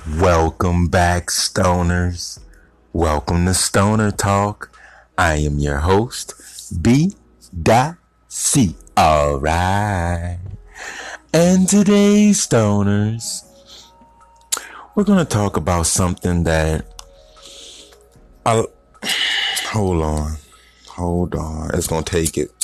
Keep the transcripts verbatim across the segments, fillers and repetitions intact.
Welcome back, stoners. Welcome to Stoner Talk. I am your host, B. C. Alright. And today, stoners, we're going to talk about something that I'll, hold on. Hold on. It's going to take it.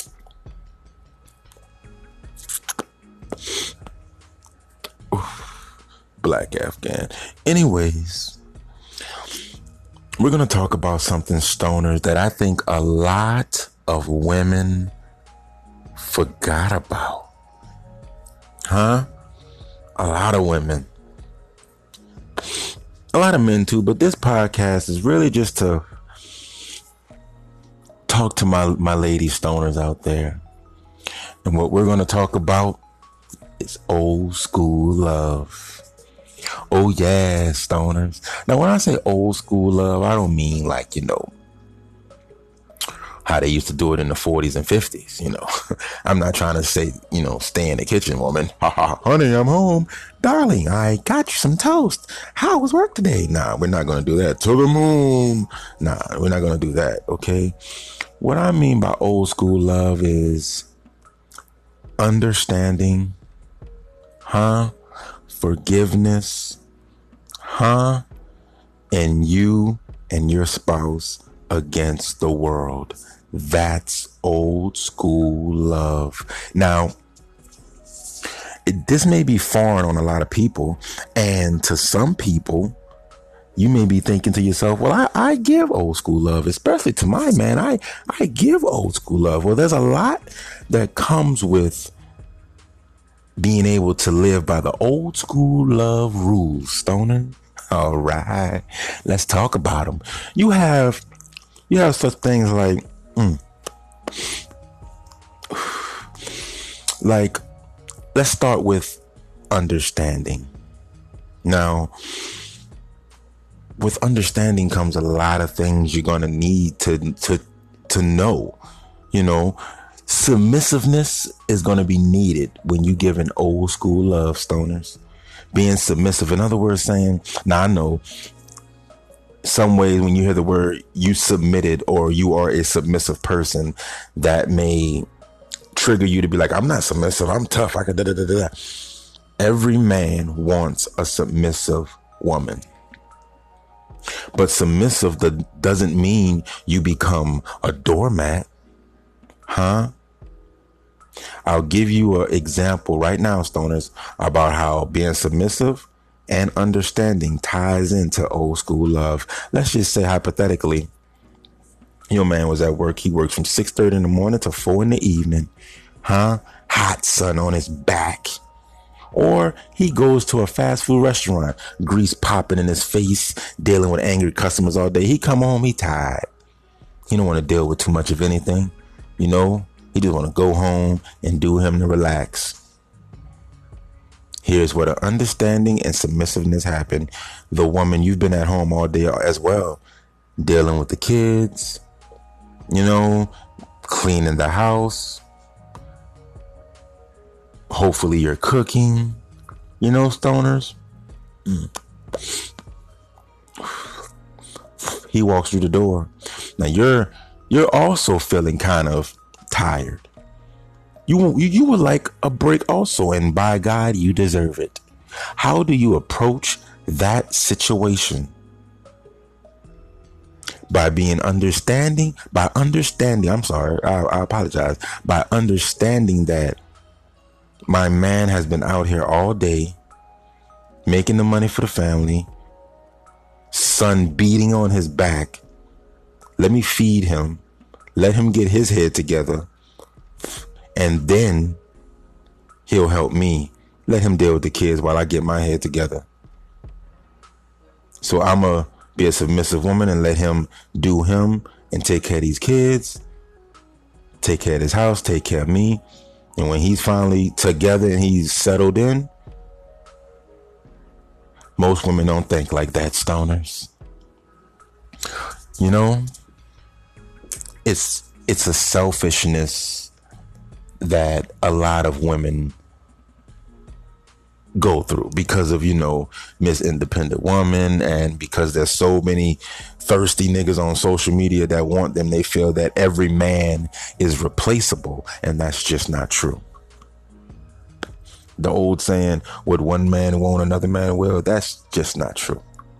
Black Afghan. Anyways, we're going to talk about something, stoners, that I think a lot of women forgot about. Huh? A lot of women. A lot of men too, but this podcast is really just to talk to my, my lady stoners out there. And what we're going to talk about is old school love. Oh yeah, stoners. Now when I say old school love, I don't mean like, you know, how they used to do it in the forties and fifties, you know. I'm not trying to say, you know, stay in the kitchen, woman. Ha ha, honey, I'm home. Darling, I got you some toast. How was work today? Nah, we're not going to do that. To the moon. Nah, we're not going to do that, okay? What I mean by old school love is understanding, huh? Forgiveness, huh? And you and your spouse against the world. That's old school love. Now, it, this may be foreign on a lot of people, and to some people, you may be thinking to yourself, well, I, I give old school love, especially to my man. I, I give old school love. Well, there's a lot that comes with being able to live by the old school love rules, stoner. All right, let's talk about them. You have, you have such things like, mm, like, let's start with understanding. Now, with understanding comes a lot of things you're gonna need to to to know. You know, submissiveness is going to be needed when you give an old school love, stoners. Being submissive, in other words, saying, now I know some ways when you hear the word you submitted or you are a submissive person, that may trigger you to be like, I'm not submissive, I'm tough, I could da da da da. Every man wants a submissive woman. But submissive doesn't mean you become a doormat. Huh? I'll give you an example right now, stoners, about how being submissive and understanding ties into old school love. Let's just say hypothetically, your man was at work. He worked from six thirty in the morning to four in the evening. Huh? Hot sun on his back. Or he goes to a fast food restaurant, grease popping in his face, dealing with angry customers all day. He come home, he tired. He don't want to deal with too much of anything. You know, he just want to go home and do him to relax. Here's where the understanding and submissiveness happen. The woman, you've been at home all day as well, dealing with the kids, you know, cleaning the house. Hopefully you're cooking, you know, stoners. Mm. He walks through the door. Now you're You're also feeling kind of tired. You, you you would like a break also, and by God, you deserve it. How do you approach that situation? By being understanding, by understanding, I'm sorry, I, I apologize, by understanding that my man has been out here all day, making the money for the family, sun beating on his back. Let me feed him. Let him get his head together. And then he'll help me. Let him deal with the kids while I get my head together. So I'm going to be a submissive woman and let him do him and take care of these kids. Take care of his house. Take care of me. And when he's finally together and he's settled in, most women don't think like that, stoners. You know, it's it's a selfishness that a lot of women go through because of, you know, Miss Independent Woman, and because there's so many thirsty niggas on social media that want them. They feel that every man is replaceable, and that's just not true. The old saying, what one man won't, another man will, that's just not true.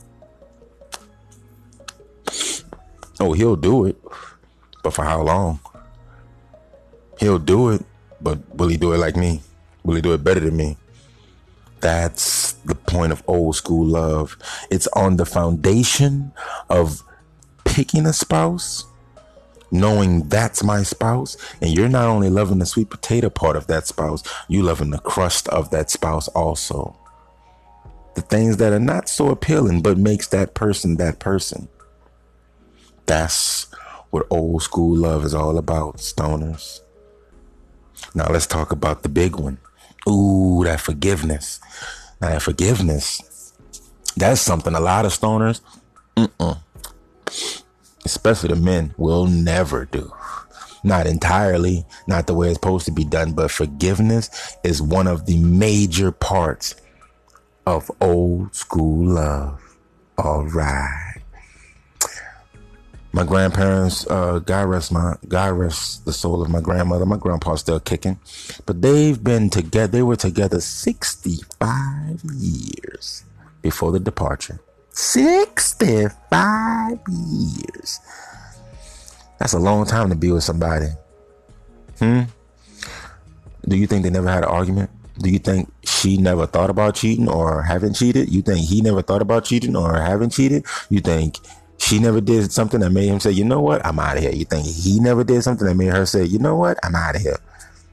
Oh, he'll do it, but for how long? He'll do it, but will he do it like me? Will he do it better than me? That's the point of old school love. It's on the foundation of picking a spouse, knowing that's my spouse, and you're not only loving the sweet potato part of that spouse, you loving the crust of that spouse also. The things that are not so appealing, but makes that person that person. That's what old school love is all about, stoners. Now let's talk about the big one. Ooh, that forgiveness. Now that forgiveness, that's something a lot of stoners, mm-mm, especially the men, will never do. Not entirely, not the way it's supposed to be done, but forgiveness is one of the major parts of old school love. All right. My grandparents, uh, God rest my, God rest the soul of my grandmother. My grandpa's still kicking, but they've been together. They were together sixty-five years before the departure. sixty-five years. That's a long time to be with somebody. Hmm. Do you think they never had an argument? Do you think she never thought about cheating or haven't cheated? You think he never thought about cheating or haven't cheated? You think she never did something that made him say, you know what, I'm out of here? You think he never did something that made her say, you know what, I'm out of here?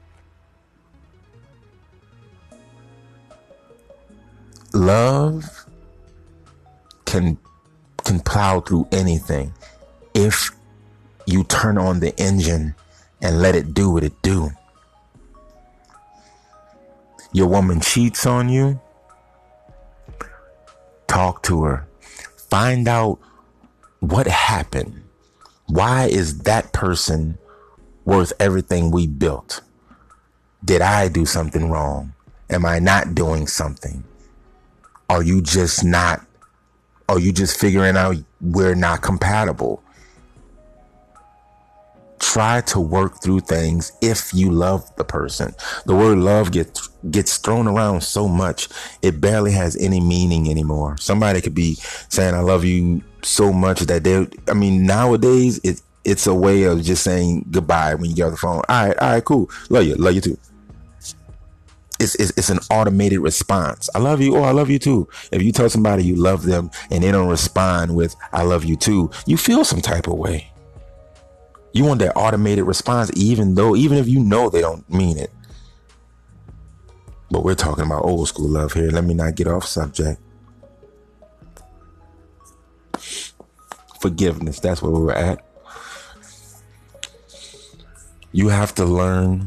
Love can can plow through anything if you turn on the engine and let it do what it do. Your woman cheats on you, talk to her. Find out what happened. Why is that person worth everything we built? Did I do something wrong? Am I not doing something? Are you just not, are you just figuring out we're not compatible? Try to work through things if you love the person. The word love gets gets thrown around so much, it barely has any meaning anymore. Somebody could be saying, I love you so much that they, I mean, nowadays, it, it's a way of just saying goodbye when you get off the phone. All right, all right, cool. Love you, love you too. It's, it's, it's an automated response. I love you. Oh, I love you too. If you tell somebody you love them and they don't respond with, I love you too, you feel some type of way. You want that automated response, even though, even if you know they don't mean it. But we're talking about old school love here. Let me not get off subject. Forgiveness. That's where we're at. You have to learn,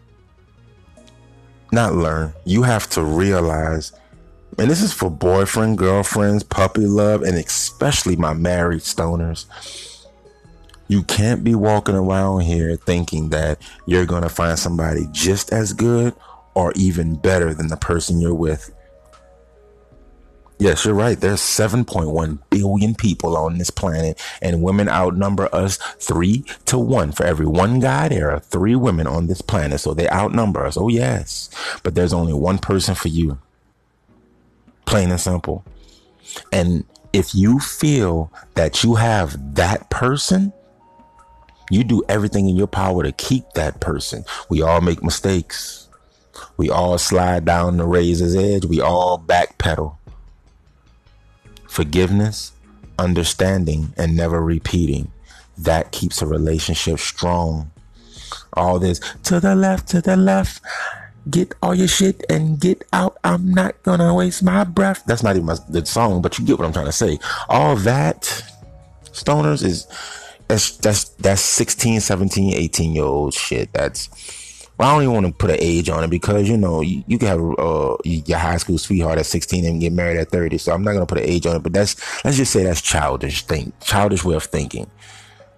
not learn, you have to realize, and this is for boyfriend, girlfriends, puppy love, and especially my married stoners. You can't be walking around here thinking that you're going to find somebody just as good or even better than the person you're with. Yes, you're right. There's seven point one billion people on this planet, and women outnumber us three to one. For every one guy, there are three women on this planet. So they outnumber us. Oh, yes. But there's only one person for you. Plain and simple. And if you feel that you have that person, you do everything in your power to keep that person. We all make mistakes. We all slide down the razor's edge. We all backpedal. Forgiveness, understanding, and never repeating. That keeps a relationship strong. All this to the left, to the left. Get all your shit and get out. I'm not gonna waste my breath. That's not even my, the song, but you get what I'm trying to say. All that, stoners, is that's that's that's sixteen, seventeen, eighteen year old shit. That's, well, I don't even want to put an age on it because, you know, you, you can have uh, your high school sweetheart at sixteen and get married at thirty. So I'm not gonna put an age on it. But that's, let's just say that's childish thing, childish way of thinking.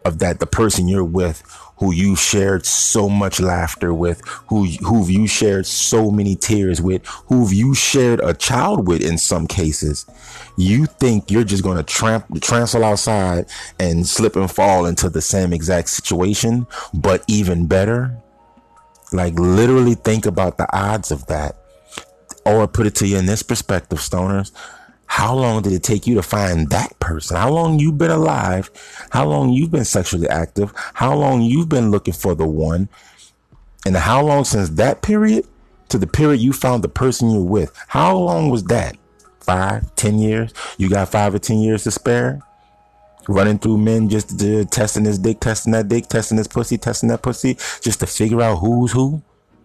of that the person you're with, who you shared so much laughter with, who who you shared so many tears with, who you shared a child with in some cases, you think you're just going to tramp transfer outside and slip and fall into the same exact situation, but even better? Like, literally think about the odds of that. Or put it to you in this perspective, stoners. How long did it take you to find that person? How long you've been alive? How long you've been sexually active? How long you've been looking for the one? And how long since that period to the period you found the person you're with? How long was that? Five, ten years? You got five or ten years to spare? Running through men just to, testing this dick, testing that dick, testing this pussy, testing that pussy, just to figure out who's who?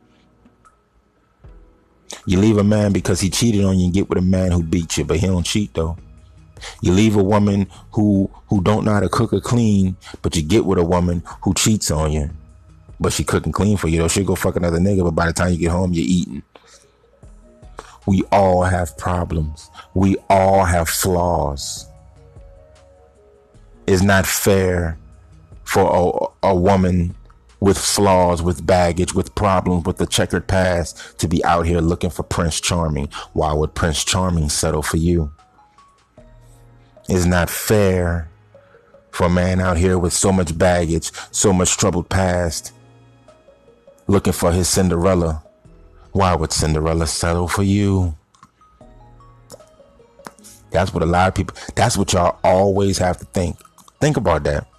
You leave a man because he cheated on you and get with a man who beat you, but he don't cheat though. You leave a woman who who don't know how to cook or clean, but you get with a woman who cheats on you, but she cook and clean for you though. She'll go fuck another nigga, but by the time you get home, you're eating. We all have problems. We all have flaws. It's not fair for a, a woman with flaws, with baggage, with problems, with a checkered past to be out here looking for Prince Charming. Why would Prince Charming settle for you? It's not fair for a man out here with so much baggage, so much troubled past, looking for his Cinderella. Why would Cinderella settle for you? That's what a lot of people, that's what y'all always have to think. Think about that.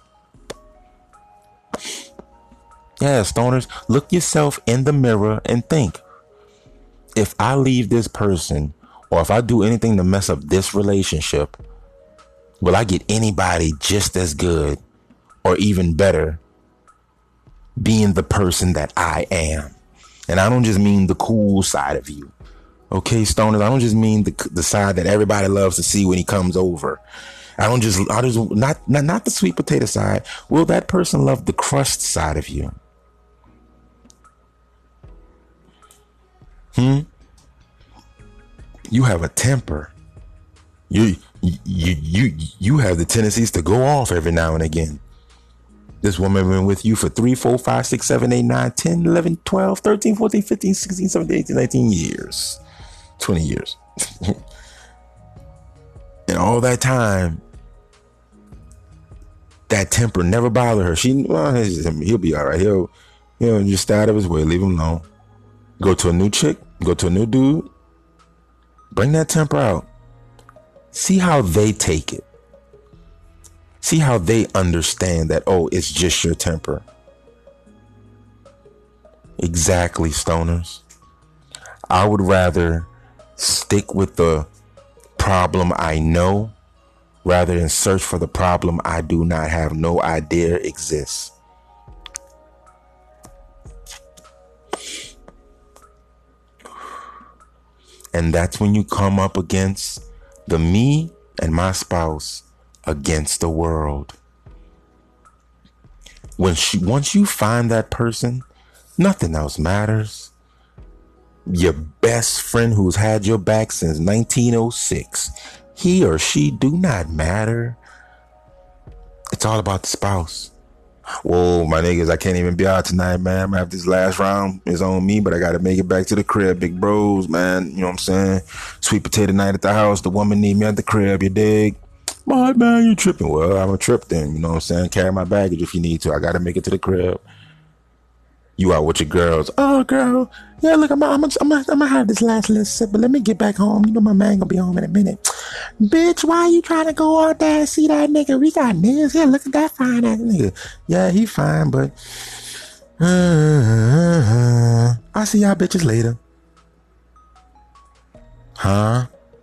Yeah, stoners, look yourself in the mirror and think, if I leave this person, or if I do anything to mess up this relationship, will I get anybody just as good or even better being the person that I am? And I don't just mean the cool side of you. Okay, stoners, I don't just mean the the side that everybody loves to see when he comes over. I don't just, I just not, not, not the sweet potato side. Will that person love the crust side of you? Hmm. You have a temper. You, you, you, you have the tendencies to go off every now and again. This woman been with you for three, four, five, six, seven, eight, nine, ten, eleven, twelve, thirteen, fourteen, fifteen, sixteen, seventeen, eighteen, nineteen years, twenty years. And all that time, that temper never bothered her. She, well, he'll be all right. He'll, he'll just stay out of his way. Leave him alone. Go to a new chick. Go to a new dude. Bring that temper out. See how they take it. See how they understand that, oh, it's just your temper. Exactly, stoners. I would rather stick with the problem I know rather than search for the problem I do not have no idea exists. And that's when you come up against the me and my spouse against the world. When she, once you find that person, nothing else matters. Your best friend who's had your back since nineteen oh six, he or she do not matter. It's all about the spouse. Whoa, my niggas, I can't even be out tonight, man. I'm gonna have this last round. It's on me, but I gotta make it back to the crib. Big bros, man. You know what I'm saying? Sweet potato night at the house. The woman need me at the crib, you dig? My man, you tripping. Well, I'm a trip then. You know what I'm saying? Carry my baggage if you need to. I gotta make it to the crib. You out with your girls. Oh, girl. Yeah, look, I'm I'm I'm I'm gonna have this last little sip, but let me get back home. You know my man gonna be home in a minute. Bitch, why you trying to go out there and see that nigga? We got niggas here. Look at that fine ass nigga. Yeah, he fine, but uh, uh, uh, I'll see y'all bitches later. Huh?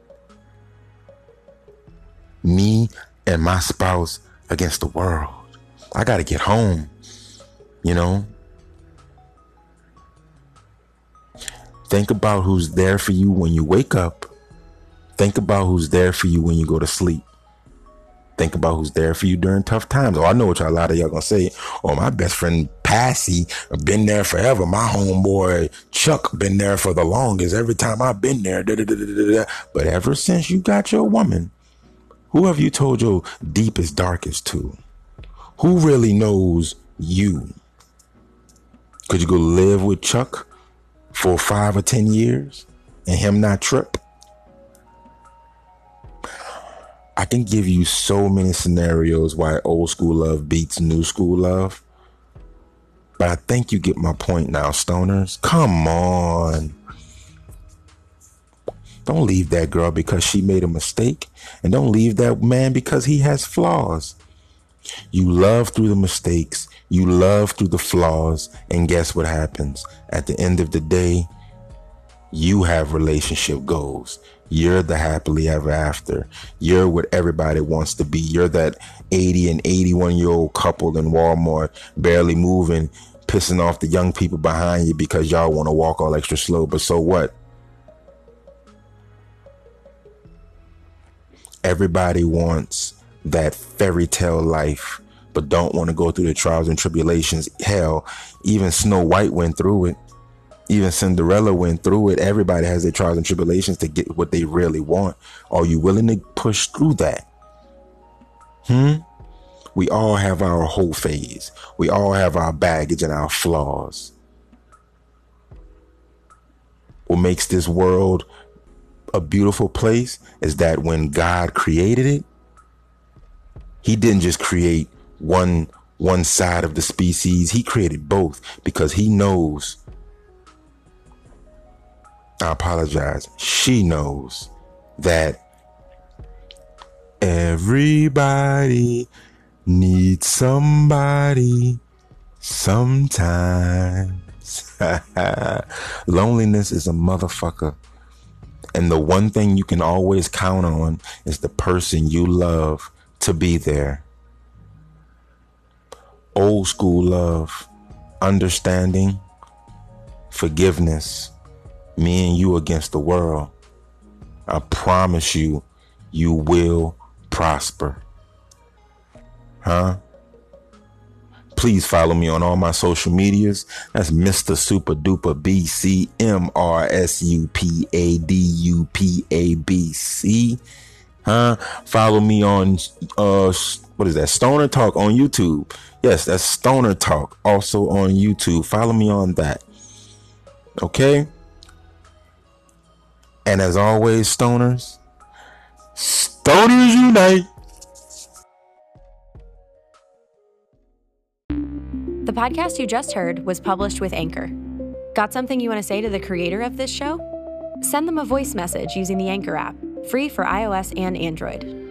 Me and my spouse against the world. I gotta get home. You know? Think about who's there for you when you wake up. Think about who's there for you when you go to sleep. Think about who's there for you during tough times. Oh, I know what y'all, a lot of y'all gonna say. Oh, my best friend Passy been there forever. My homeboy Chuck been there for the longest. Every time I've been there. Da, da, da, da, da, da. But ever since you got your woman, who have you told your deepest, darkest to? Who really knows you? Could you go live with Chuck for five or ten years and him not trip? I can give you so many scenarios why old school love beats new school love. But I think you get my point now, stoners. Come on. Don't leave that girl because she made a mistake. And don't leave that man because he has flaws. You love through the mistakes. You love through the flaws. And guess what happens? At the end of the day, you have relationship goals. You're the happily ever after. You're what everybody wants to be. You're that eighty and eighty-one year old couple in Walmart, barely moving, pissing off the young people behind you because y'all want to walk all extra slow. But so what? Everybody wants that fairy tale life, but don't want to go through the trials and tribulations. Hell, even Snow White went through it. Even Cinderella went through it. Everybody has their trials and tribulations to get what they really want. Are you willing to push through that? Hmm? We all have our whole phase. We all have our baggage and our flaws. What makes this world a beautiful place is that when God created it, he didn't just create one, one side of the species. He created both because he knows, I apologize, she knows that everybody needs somebody sometimes. Loneliness is a motherfucker. And the one thing you can always count on is the person you love to be there. Old school love, understanding, forgiveness, me and you against the world. I promise you, you will prosper. Huh? Please follow me on all my social medias. That's Mister Super Duper B C, M R S U P A D U P A B C. Huh? Follow me on, uh, what is that? Stoner Talk on YouTube. Yes, that's Stoner Talk. Also on YouTube. Follow me on that. Okay? And as always, stoners, stoners unite. The podcast you just heard was published with Anchor. Got something you want to say to the creator of this show? Send them a voice message using the Anchor app, free for iOS and Android.